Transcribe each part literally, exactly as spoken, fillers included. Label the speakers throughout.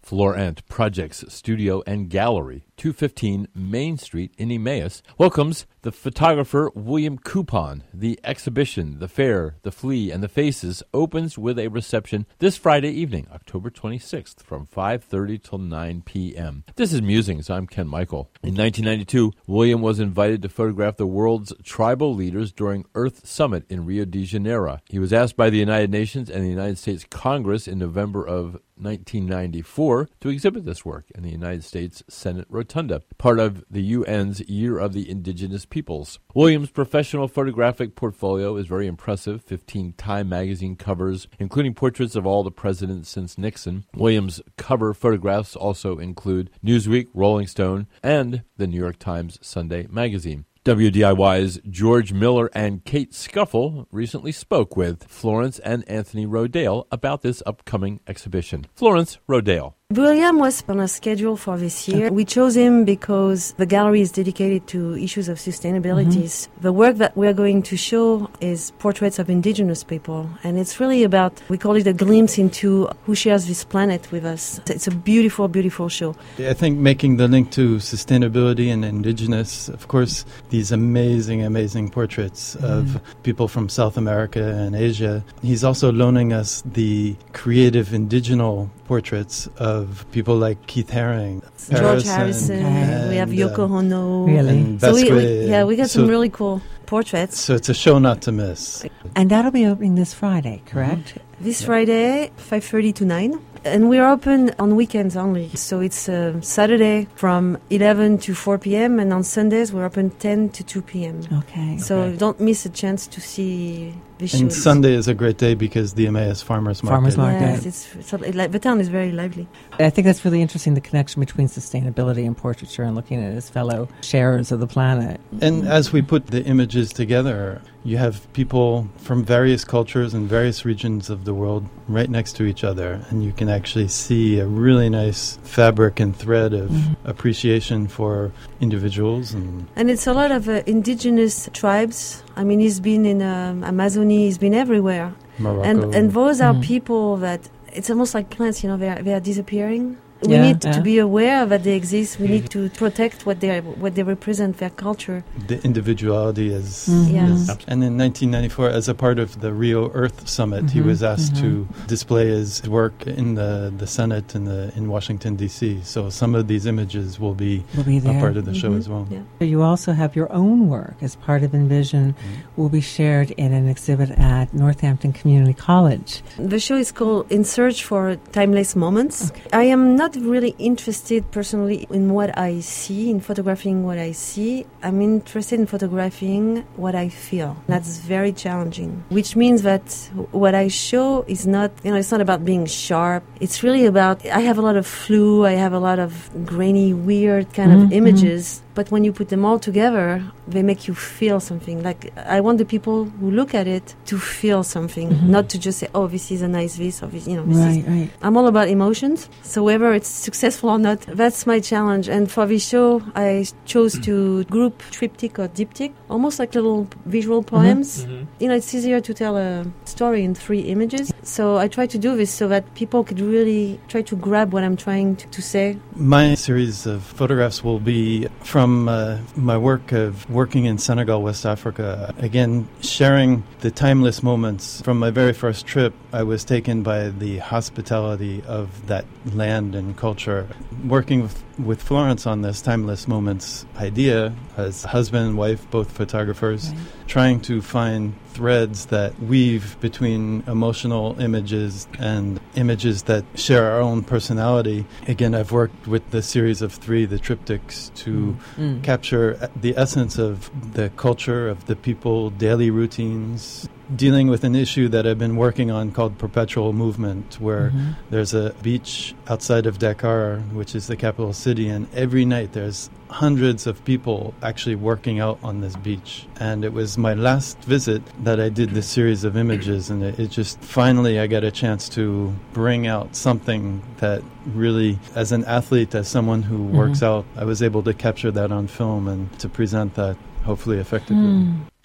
Speaker 1: Florent Projects Studio and Gallery, two fifteen Main Street in Emmaus, welcomes the photographer William Coupon. The exhibition, The Fair, The Flea, and The Faces opens with a reception this Friday evening, October twenty-sixth, from five thirty till nine p.m. This is Musings. I'm Ken Michael. In nineteen ninety-two, William was invited to photograph the world's tribal leaders during Earth Summit in Rio de Janeiro. He was asked by the United Nations and the United States Congress in November of nineteen ninety-four to exhibit this work in the United States Senate Rotunda, part of the U N's Year of the Indigenous Peoples. William's professional photographic portfolio is very impressive, fifteen Time magazine covers, including portraits of all the presidents since Nixon. William's cover photographs also include Newsweek, Rolling Stone, and the New York Times Sunday magazine. W D I Y's George Miller and Kate Scuffle recently spoke with Florence and Anthony Rodale about this upcoming exhibition. Florence Rodale.
Speaker 2: William was on a schedule for this year. We chose him because the gallery is dedicated to issues of sustainability. Mm-hmm. The work that we're going to show is portraits of indigenous people, and it's really about, we call it a glimpse into who shares this planet with us. It's a beautiful, beautiful show.
Speaker 3: I think making the link to sustainability and indigenous, of course, these amazing, amazing portraits mm-hmm. of people from South America and Asia. He's also loaning us the creative indigenous portraits of people like Keith Haring,
Speaker 2: George Harrison, and, we have Yoko uh, Ono.
Speaker 4: Really?
Speaker 2: So we, we, yeah, we got
Speaker 3: so,
Speaker 2: some really cool portraits.
Speaker 3: So it's a show not to miss.
Speaker 4: And that'll be opening this Friday, correct?
Speaker 2: Mm-hmm. This yeah. Friday, five thirty to nine. And we're open on weekends only. So it's uh, Saturday from eleven to four p.m. and on Sundays we're open ten to two p.m.
Speaker 4: Okay.
Speaker 2: So
Speaker 4: okay.
Speaker 2: don't miss a chance to see this show.
Speaker 3: And Sunday is a great day because the Emmaus Farmers Market.
Speaker 4: Farmers Market.
Speaker 2: Yes, it's, it's, it's, the town is very lively.
Speaker 4: I think that's really interesting, the connection between sustainability and portraiture and looking at it as fellow sharers of the planet.
Speaker 3: And as we put the images together, you have people from various cultures and various regions of the world right next to each other, and you can actually see a really nice fabric and thread of mm-hmm. appreciation for individuals. And
Speaker 2: and it's a lot of uh, indigenous tribes. I mean, he's been in um, Amazonia, he's been everywhere.
Speaker 3: Morocco.
Speaker 2: And and those are
Speaker 4: mm-hmm.
Speaker 2: people that, it's almost like plants, you know, they are, they are disappearing. We
Speaker 4: yeah,
Speaker 2: need
Speaker 4: yeah.
Speaker 2: to be aware that they exist. We need to protect what they what they represent, their culture.
Speaker 3: The individuality is,
Speaker 2: mm-hmm. yeah.
Speaker 3: is and in nineteen ninety-four, as a part of the Rio Earth Summit, mm-hmm. he was asked mm-hmm. to display his work in the, the Senate in the in Washington D C. So some of these images will be,
Speaker 4: will be
Speaker 3: a part of the
Speaker 2: mm-hmm.
Speaker 3: show as well.
Speaker 2: Yeah.
Speaker 4: You also have your own work as part of Envision, mm-hmm. will be shared in an exhibit at Northampton Community College.
Speaker 2: The show is called In Search for Timeless Moments. Okay. I am not really interested personally in what I see, in photographing what I see. I'm interested in photographing what I feel. That's very challenging, which means that what I show is not, you know, it's not about being sharp. It's really about, I have a lot of flu, I have a lot of grainy, weird kind mm-hmm. of images. But when you put them all together, they make you feel something. Like, I want the people who look at it to feel something, mm-hmm. not to just say, oh, this is a nice this, or this, you know. This
Speaker 4: right,
Speaker 2: is.
Speaker 4: right.
Speaker 2: I'm all about emotions. So whether it's successful or not, that's my challenge. And for this show, I chose to group triptych or diptych, almost like little visual poems. Mm-hmm. You know, it's easier to tell a story in three images. So I try to do this so that people could really try to grab what I'm trying to, to say.
Speaker 3: My series of photographs will be from From uh, my work of working in Senegal, West Africa, again, sharing the timeless moments. From my very first trip, I was taken by the hospitality of that land and culture. Working with, with Florence on this timeless moments idea, as husband and wife, both photographers, right. trying to find threads that weave between emotional images and images that share our own personality. Again, I've worked with the series of three, the triptychs, to mm. capture the essence of the culture, of the people, daily routines, dealing with an issue that I've been working on called perpetual movement, where mm-hmm. there's a beach outside of Dakar, which is the capital city, and every night there's hundreds of people actually working out on this beach. And it was my last visit that I did this series of images, and it, it just finally I got a chance to bring out something that really, as an athlete, as someone who mm-hmm. works out, I was able to capture that on film and to present that hopefully effectively.
Speaker 4: Mm.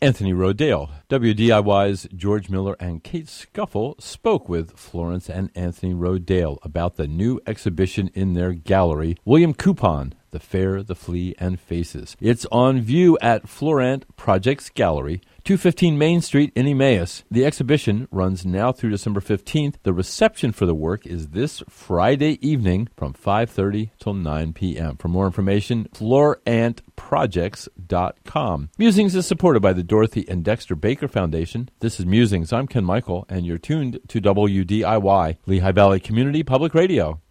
Speaker 1: Anthony Rodale. W D I Y's George Miller and Kate Scuffle spoke with Florence and Anthony Rodale about the new exhibition in their gallery, William Coupon, The Fair, the Flea, and Faces. It's on view at Florent Projects Gallery, two fifteen Main Street in Emmaus. The exhibition runs now through December fifteenth. The reception for the work is this Friday evening from five thirty till nine p.m. For more information, florent projects dot com. Musings is supported by the Dorothy and Dexter Baker Foundation. This is Musings. I'm Ken Michael, and you're tuned to W D I Y, Lehigh Valley Community Public Radio.